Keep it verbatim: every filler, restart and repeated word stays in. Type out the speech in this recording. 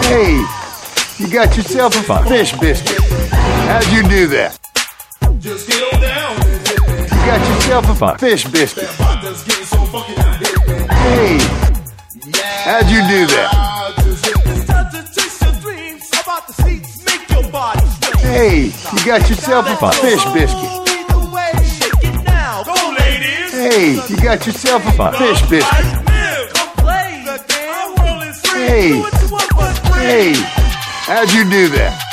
Hey, you got yourself a fish biscuit. How'd you do that? Just get on down. You got yourself a fish biscuit. Hey, how'd you do that? It's time to chase your dreams about the seats, make your body sway. Hey, you got yourself a fish biscuit. Lead the way, shake it now. Go, ladies. Hey, you got yourself a fish biscuit. Come play the game. Our world is free. Hey, Do what you want, but play. hey, how'd you do that?